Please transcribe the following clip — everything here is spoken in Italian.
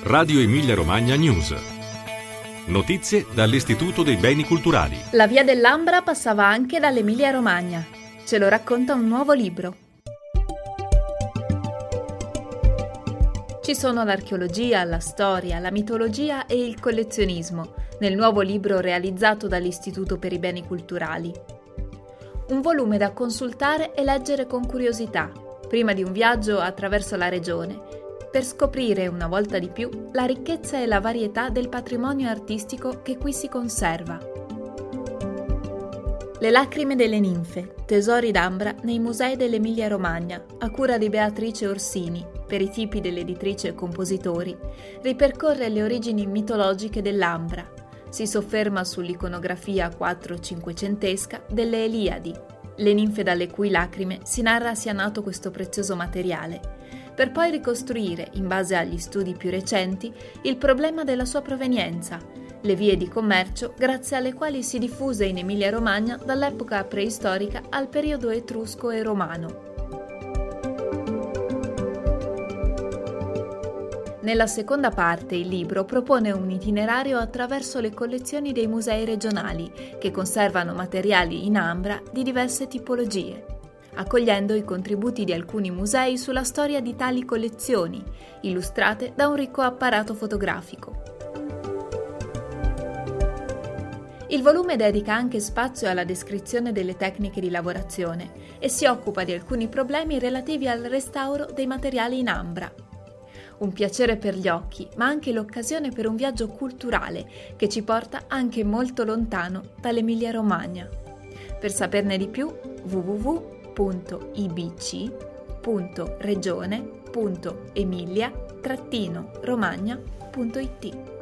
Radio Emilia Romagna News. Notizie dall'Istituto dei Beni Culturali. La via dell'Ambra passava anche dall'Emilia Romagna. Ce lo racconta un nuovo libro. Ci sono l'archeologia, la storia, la mitologia e il collezionismo nel nuovo libro realizzato dall'Istituto per i Beni Culturali. Un volume da consultare e leggere con curiosità, prima di un viaggio attraverso la regione, per scoprire una volta di più la ricchezza e la varietà del patrimonio artistico che qui si conserva. Le lacrime delle ninfe, tesori d'Ambra nei musei dell'Emilia Romagna, a cura di Beatrice Orsini, per i tipi dell'editrice e compositori, ripercorre le origini mitologiche dell'Ambra. Si sofferma sull'iconografia 4-500esca delle Eliadi, le ninfe dalle cui lacrime si narra sia nato questo prezioso materiale, per poi ricostruire, in base agli studi più recenti, il problema della sua provenienza, le vie di commercio grazie alle quali si diffuse in Emilia-Romagna dall'epoca preistorica al periodo etrusco e romano. Nella seconda parte il libro propone un itinerario attraverso le collezioni dei musei regionali che conservano materiali in Ambra di diverse tipologie, accogliendo i contributi di alcuni musei sulla storia di tali collezioni, illustrate da un ricco apparato fotografico. Il volume dedica anche spazio alla descrizione delle tecniche di lavorazione e si occupa di alcuni problemi relativi al restauro dei materiali in Ambra. Un piacere per gli occhi, ma anche l'occasione per un viaggio culturale che ci porta anche molto lontano dall'Emilia Romagna. Per saperne di più, www.ibc.regione.emilia-romagna.it